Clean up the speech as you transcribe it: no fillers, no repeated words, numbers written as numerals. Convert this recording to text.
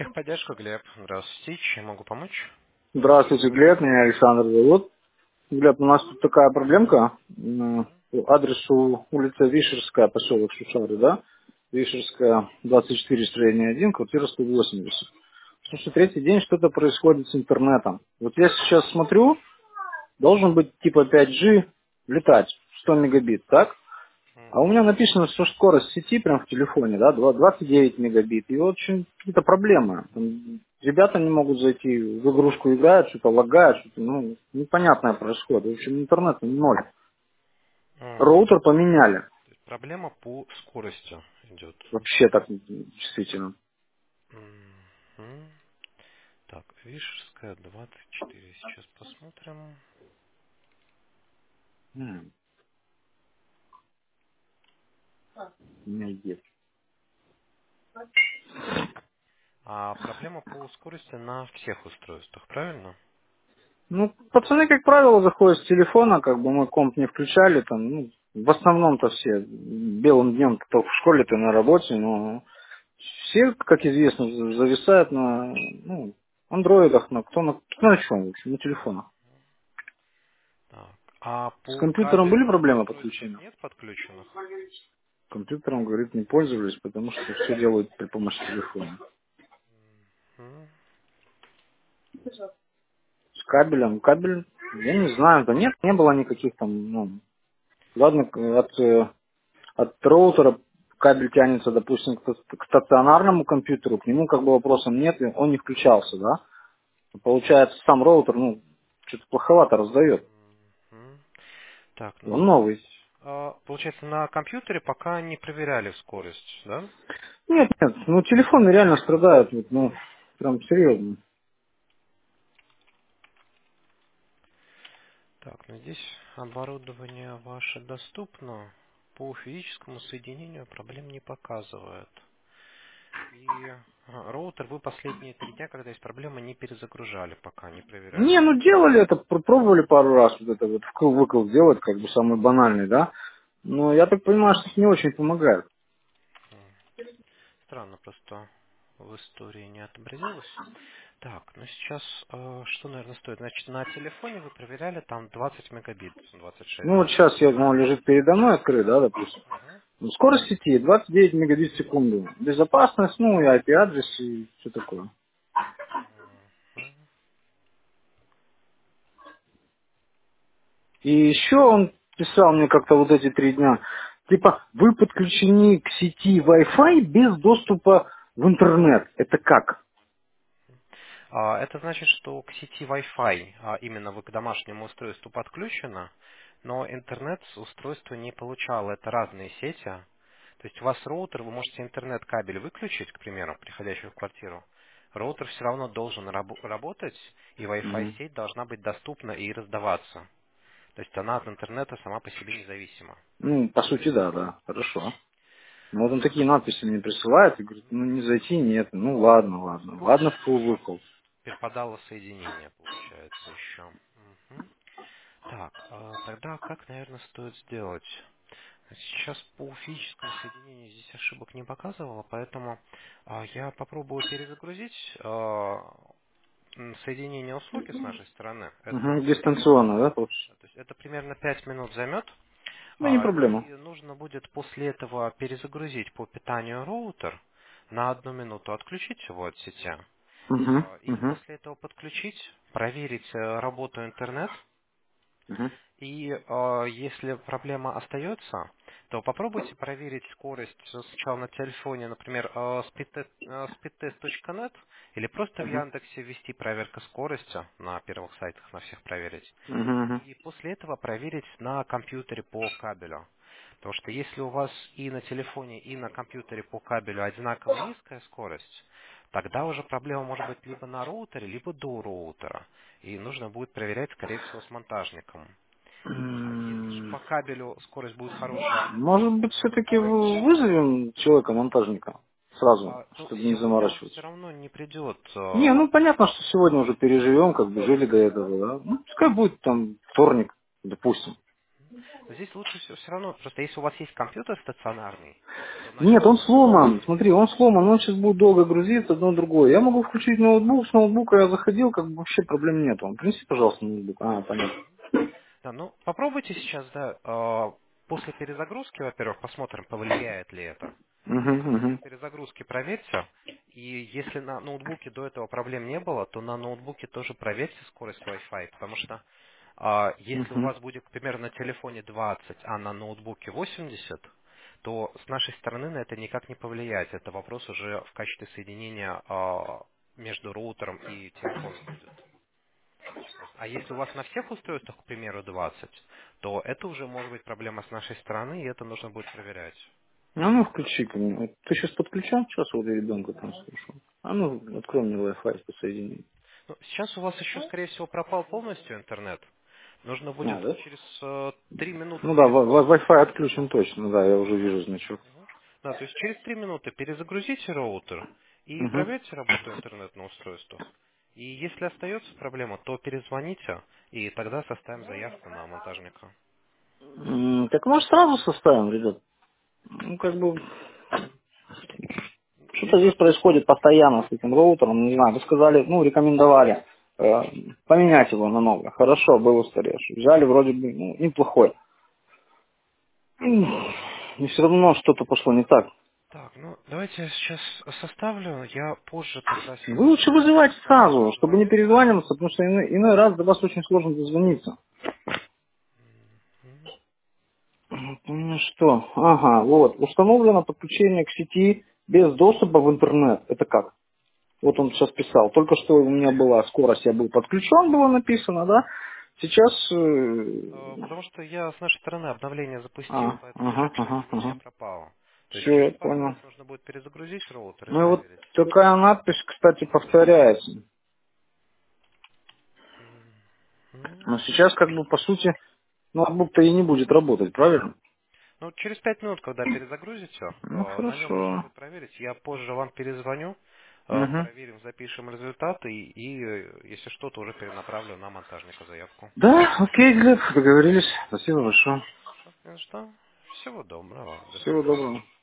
Техподдержка, Глеб. Здравствуйте. Чем могу помочь? Здравствуйте, Глеб, меня Александр зовут. Глеб, у нас тут такая проблемка. По адресу улица Вишерская, поселок Шушары, да? Вишерская, 24, строение 1, квартира 180. Слушай, третий день что-то происходит с интернетом. Вот я сейчас смотрю, должен быть типа 5G летать, 100 мегабит, так? А у меня написано, что скорость сети прям в телефоне, да, 29 мегабит. И вот очень какие-то проблемы. Там ребята не могут зайти, в игрушку играют, что-то лагают, что-то, ну, непонятное происходит. В общем, интернет ноль. Мгм. Роутер поменяли. То есть проблема по скорости идет. Вообще так действительно. Мгм. Так, Вишерская, 24. Сейчас посмотрим. У меня есть. А проблема по скорости на всех устройствах, правильно? Ну, пацаны, как правило, заходят с телефона, как бы мы комп не включали, там, ну, в основном-то все белым днем только в школе, то на работе, но все, как известно, зависают на, ну, андроидах, кто на чем, в общем, на телефонах. Так. А С по компьютером были кабелю в проблемы устройствах подключения? нет подключенных? Компьютером, говорит, не пользовались, потому что все делают при помощи телефона. Мгм. С кабелем, кабель, я не знаю, да нет, не было никаких там, ну, ладно, от роутера кабель тянется, допустим, к стационарному компьютеру, к нему как бы вопросов нет, и он не включался, да? Получается, сам роутер, ну, что-то плоховато раздает. Мгм. Так, ну Он здесь, новый. получается, на компьютере пока не проверяли скорость, да? Нет, нет, ну телефоны реально страдают, вот, ну, прям серьезно. Так, ну здесь оборудование ваше доступно. По физическому соединению проблем не показывает. И роутер вы последние 3 дня, когда есть проблема, не перезагружали пока, не проверяли. Не, ну делали это, пробовали пару раз вот это вот вкл-выкл делать, как бы самый банальный, да? Но я так понимаю, что это не очень помогает. Странно, просто в истории не отобразилось. Так, ну сейчас что, наверное, стоит? Значит, на телефоне вы проверяли там 20 мегабит, 26 Ну вот даже. сейчас я, он лежит передо мной открыт, да, допустим. Мгм. Ну, скорость сети 29 мегабит в секунду. Безопасность, ну и IP-адрес и все такое. Мгм. И еще он писал мне как-то вот эти 3 дня, типа, вы подключены к сети Wi-Fi без доступа в интернет. Это как? Это значит, что к сети Wi-Fi именно вы к домашнему устройству подключено, но интернет с устройства не получало. Это разные сети. То есть у вас роутер, вы можете интернет-кабель выключить, к примеру, приходящий в квартиру. Роутер все равно должен работать, и Wi-Fi Мгм. сеть должна быть доступна и раздаваться. То есть она от интернета сама по себе независима. Ну, по сути, да, да, хорошо. Ну, вот он такие надписи мне присылает и говорит, ну, не зайти, нет. Ну, ладно, ладно. Ладно, вкл-выкл. Перепадало соединение, получается, еще. Мгм. Так, тогда как, наверное, стоит сделать? Сейчас по физическому соединению здесь ошибок не показывало, поэтому я попробую перезагрузить соединение услуги с нашей стороны. Угу, Это примерно, дистанционно, да, получится? то есть это примерно 5 минут займет. Ну, не И проблема. нужно будет после этого перезагрузить по питанию роутер, на 1 минуту отключить его от сети. Угу, И угу, после этого подключить, проверить работу интернет. угу, И если проблема остается, то попробуйте проверить скорость сначала на телефоне, например, speedtest.net, или просто в угу, Яндексе ввести проверка скорости на первых сайтах, на всех проверить. угу, И после этого проверить на компьютере по кабелю. Потому что если у вас и на телефоне, и на компьютере по кабелю одинаково низкая скорость, тогда уже проблема может быть либо на роутере, либо до роутера. И нужно будет проверять, скорее всего, с монтажником. Если же угу. по кабелю скорость будет хорошая, а Может быть, интернет все-таки независимый, вызовем человека-монтажника сразу, то чтобы не сегодня он все заморачиваться. равно не придет. Не, ну понятно, что сегодня уже переживем, как бы жили до этого, да. Ну, пускай будет там вторник, допустим. Но здесь лучше всего все равно, просто если у вас есть компьютер стационарный, то на Нет, нем он можно... сломан. Смотри, он сломан, он сейчас будет долго грузиться, одно другое. Я могу включить ноутбук, с ноутбука я заходил, как бы вообще проблем нет. Принеси, пожалуйста, ноутбук. Понятно. Да, ну попробуйте сейчас, да, после перезагрузки, во-первых, посмотрим, повлияет ли это. Угу, После угу, перезагрузки проверьте, и если на ноутбуке до этого проблем не было, то на ноутбуке тоже проверьте скорость Wi-Fi, потому что если у угу. вас будет, например, на телефоне 20, а на ноутбуке 80, то с нашей стороны на это никак не повлияет. Это вопрос уже в качестве соединения между роутером и телефоном будет. А если у вас на всех устройствах, к примеру, 20, то это уже может быть проблема с нашей стороны, и это нужно будет проверять. Ну, включи-ка мне. Вот ты сейчас подключал? Сейчас вот я ребенка там слушал. Открой мне Wi-Fi подсоедини. Ну, сейчас у вас еще, скорее всего, пропал полностью интернет. Нужно будет Да? через 3 минуты Ну да, перезагрузить Wi-Fi роутер. отключен точно, да, я уже вижу значок. Мгм. Да, то есть через 3 минуты перезагрузите роутер и Угу. проверьте работу интернета на устройствах. И если остается проблема, то перезвоните, и тогда составим заявку на монтажника. Так может сразу составим, ребят? Ну, как бы, что-то здесь происходит постоянно с этим роутером, не знаю, вы сказали, рекомендовали поменять его на новое. Хорошо, был устаревший. Взяли вроде бы, неплохой. И все равно что-то пошло не так. Так, ну давайте я сейчас составлю, я позже тогда Вы лучше вызывайте вам сразу, чтобы не перезвоню. перезваниваться, потому что иной раз до вас очень сложно дозвониться. Мгм. Ну что, ага, вот, установлено подключение к сети без доступа в интернет. Это как? Вот он сейчас писал. Только что у меня была скорость, я был подключен, было написано, да? Сейчас... Потому что я с нашей стороны обновление запустил, поэтому ага, ошибка ага, не меня ага. пропала. То есть Все, через я пару понял. минут нужно будет перезагрузить роутер и Ну и вот проверить. такая надпись, кстати, повторяется. Мгм. Но сейчас, как бы, по сути, ноутбук-то и не будет работать, правильно? Ну, через 5 минут, когда перезагрузите, Ну, на нем нужно хорошо. будет проверить. Я позже вам перезвоню, Угу. проверим, запишем результаты и, если что, то уже перенаправлю на монтажника заявку. Да, окей, Глеб, договорились. Спасибо большое. Ну что, всего доброго, до Всего свидания. доброго.